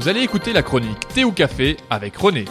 Vous allez écouter la chronique Thé ou Café avec René.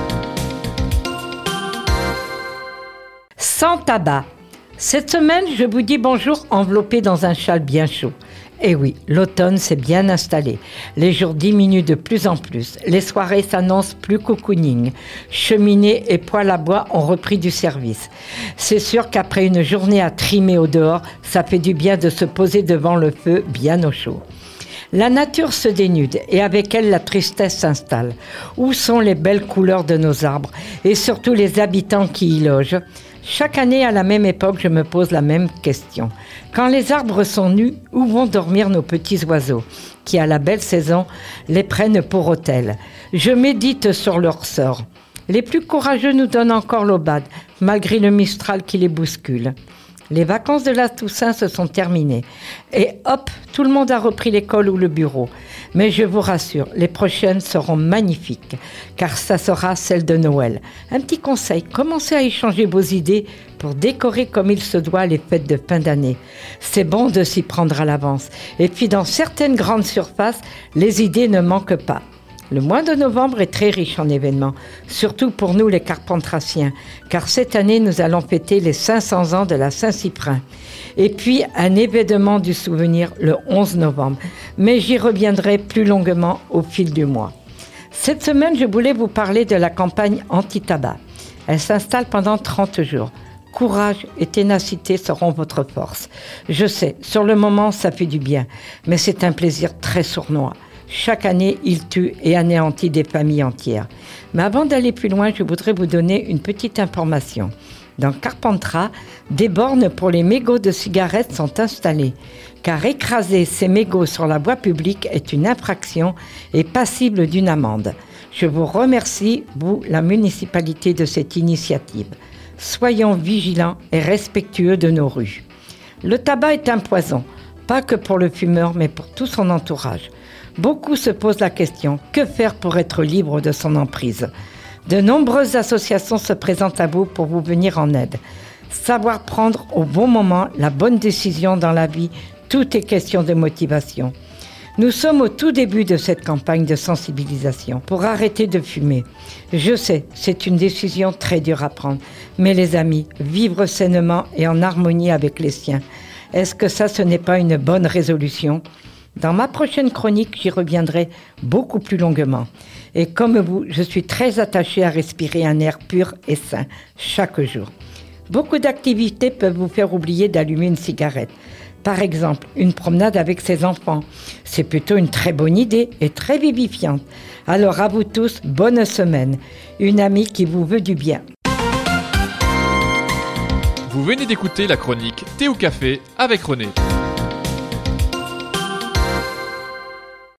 Sans tabac. Cette semaine, je vous dis bonjour enveloppé dans un châle bien chaud. Et oui, l'automne s'est bien installé. Les jours diminuent de plus en plus. Les soirées s'annoncent plus cocooning. Cheminées et poêles à bois ont repris du service. C'est sûr qu'après une journée à trimer au dehors, ça fait du bien de se poser devant le feu bien au chaud. La nature se dénude et avec elle la tristesse s'installe. Où sont les belles couleurs de nos arbres et surtout les habitants qui y logent ? Chaque année, à la même époque, je me pose la même question. Quand les arbres sont nus, où vont dormir nos petits oiseaux, qui, à la belle saison, les prennent pour hôtel ? Je médite sur leur sort. Les plus courageux nous donnent encore l'aubade, malgré le Mistral qui les bouscule. Les vacances de la Toussaint se sont terminées. Et hop, tout le monde a repris l'école ou le bureau. Mais je vous rassure, les prochaines seront magnifiques, car ça sera celle de Noël. Un petit conseil, commencez à échanger vos idées pour décorer comme il se doit les fêtes de fin d'année. C'est bon de s'y prendre à l'avance. Et puis dans certaines grandes surfaces, les idées ne manquent pas. Le mois de novembre est très riche en événements, surtout pour nous les Carpentraciens, car cette année nous allons fêter les 500 ans de la Saint-Cyprin. Et puis un événement du souvenir le 11 novembre, mais j'y reviendrai plus longuement au fil du mois. Cette semaine, je voulais vous parler de la campagne anti-tabac. Elle s'installe pendant 30 jours. Courage et ténacité seront votre force. Je sais, sur le moment, ça fait du bien, mais c'est un plaisir très sournois. Chaque année, il tue et anéantit des familles entières. Mais avant d'aller plus loin, je voudrais vous donner une petite information. Dans Carpentras, des bornes pour les mégots de cigarettes sont installées, car écraser ces mégots sur la voie publique est une infraction et passible d'une amende. Je vous remercie, vous, la municipalité, de cette initiative. Soyons vigilants et respectueux de nos rues. Le tabac est un poison, pas que pour le fumeur, mais pour tout son entourage. Beaucoup se posent la question, que faire pour être libre de son emprise ? De nombreuses associations se présentent à vous pour vous venir en aide. Savoir prendre au bon moment la bonne décision dans la vie, tout est question de motivation. Nous sommes au tout début de cette campagne de sensibilisation pour arrêter de fumer. Je sais, c'est une décision très dure à prendre, mais les amis, vivre sainement et en harmonie avec les siens, est-ce que ça, ce n'est pas une bonne résolution ? Dans ma prochaine chronique, j'y reviendrai beaucoup plus longuement. Et comme vous, je suis très attachée à respirer un air pur et sain chaque jour. Beaucoup d'activités peuvent vous faire oublier d'allumer une cigarette. Par exemple, une promenade avec ses enfants. C'est plutôt une très bonne idée et très vivifiante. Alors à vous tous, bonne semaine. Une amie qui vous veut du bien. Vous venez d'écouter la chronique Thé ou Café avec René.